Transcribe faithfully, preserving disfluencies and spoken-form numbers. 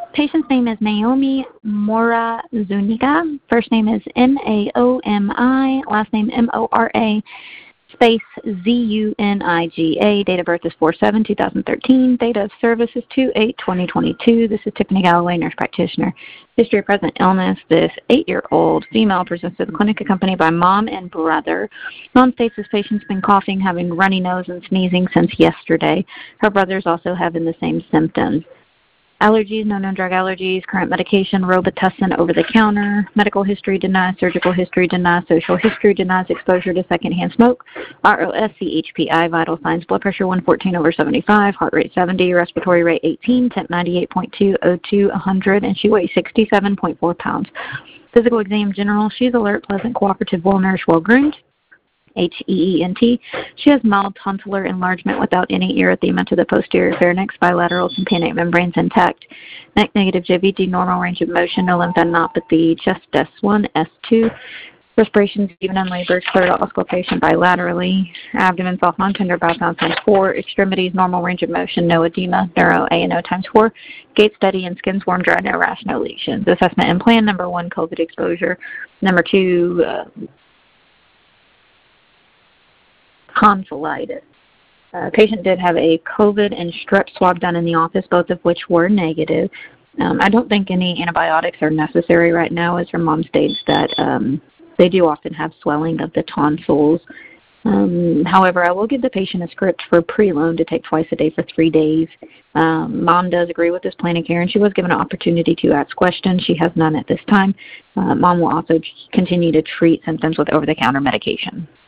Patient's name is Naomi Mora Zuniga. First name is N A O M I, last name M O R A, space Z U N I G A. Date of birth is four seven two thousand thirteen. Date of service is two eight twenty twenty-two. This is Tiffany Galloway, nurse practitioner. History of present illness. This eight-year-old female presents to the clinic accompanied by mom and brother. Mom states this patient's been coughing, having runny nose, and sneezing since yesterday. Her brother's also having the same symptoms. Allergies, no known drug allergies, current medication, Robitussin over-the-counter, medical history denies, surgical history denies, social history denies, exposure to secondhand smoke, R O S, C H P I, vital signs, blood pressure one fourteen over seventy-five, heart rate seventy, respiratory rate eighteen, temp ninety-eight point two, O two one hundred, and she weighs sixty-seven point four pounds. Physical exam general, she's alert, pleasant, cooperative, well-nourished, well-groomed. H E E N T. She has mild tonsillar enlargement without any erythema to the posterior pharynx, bilateral tympanic membranes intact, neck negative J V D, normal range of motion, no lymphadenopathy, chest S one, S two, respirations even unlabored, clear auscultation bilaterally, abdomen soft, non-tender, bowel sound times four, extremities normal range of motion, no edema, neuro A and O times four, gait steady and skin's warm, dry, no rash, no lesions. Assessment and plan: number one, COVID exposure; number two, uh, tonsillitis. Uh, patient did have a COVID and strep swab done in the office, both of which were negative. Um, I don't think any antibiotics are necessary right now, as her mom states that um, they do often have swelling of the tonsils. Um, however, I will give the patient a script for Prelone to take twice a day for three days. Um, mom does agree with this plan of care, and she was given an opportunity to ask questions. She has none at this time. Uh, mom will also continue to treat symptoms with over-the-counter medication.